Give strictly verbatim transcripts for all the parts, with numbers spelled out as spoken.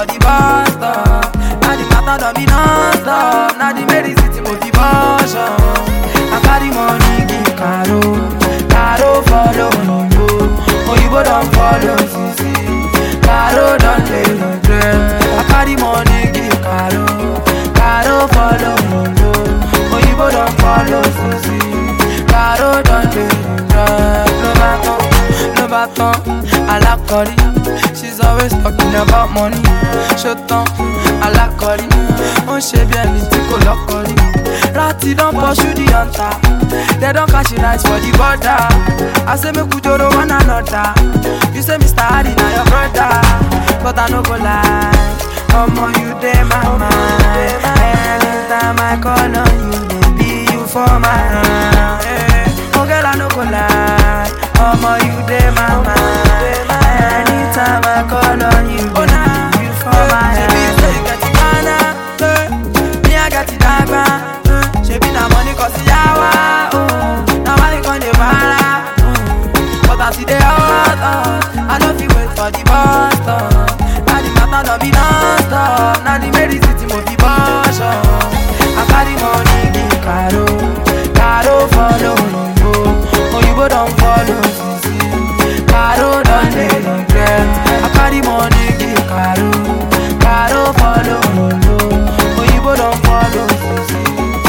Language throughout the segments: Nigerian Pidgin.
for the bus stop. Now the matter don't be non-stop. Now the medicine motivation. I carry money give Caro, Caro follow Oyinbo, Oyinbo don't follow Sisi, Caro don't lay regret. I carry money give Caro, Caro follow Oyinbo, Oyinbo don't follow Sisi, Caro don't lay regret. No matter, no matter, I like Cori. She's always talking about money. Shut up, I like Cori. Oh, she be anything could lock Cori. Ratty don't pursue the hunter. They don't catch it nice for the border. I say me kujoro one another. You say Mister Hardy now your brother, but I no go lie. Omo you dey my mind. Anytime I call on you, baby you for my hand. Oh girl I no go lie. Omo you dey my mind. Anytime I call on you, baby you for my hand. You get it banana, me I get it dagba. She be na money cause yawa, oh. Now money con dey para, oh. But I see the hot, oh. I don't feel wait for the bus stop. Now the matter don't be non-stop. Now the medicine motivation. I carry money give Caro, Caro follow Oyinbo, Oyinbo don't follow Sisi, Caro don't dey regret. I carry money give Caro, Caro follow Oyinbo, Oyinbo don't follow Sisi.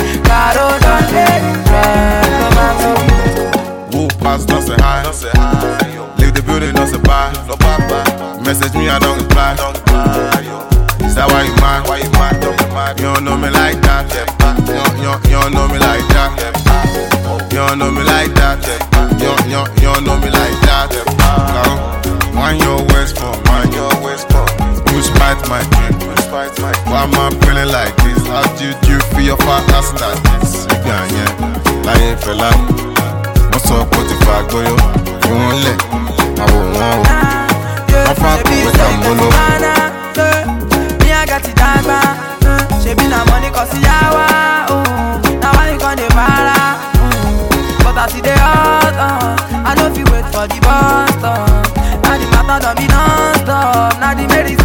Who pass, don't say hi. Don't say hi. Leave the building, don't say bye. No bye bye. Message me, I don't reply. Don't reply. Is that why you mad? Why you mad? Don't be mad. You don't know me like that. You don't, you don't, you don't know me like that. You don't know me like that. You don't, you don't, you don't know me like that. Now, mind your waist for, mind your waist for. You spite my dream. Why am I feeling like this? How do you feel your fat ass like this? Yeah, yeah. Lying for life. What's up, what if I go yo? You won't let I won't want I'm fucking with Ambolo. Me I got it dagba. She be na money cause yawa, oh. Now I con dey para, but I see the hot, oh. I don't feel wait for the bus stop. Now the matter don't be non-stop. Now the medicine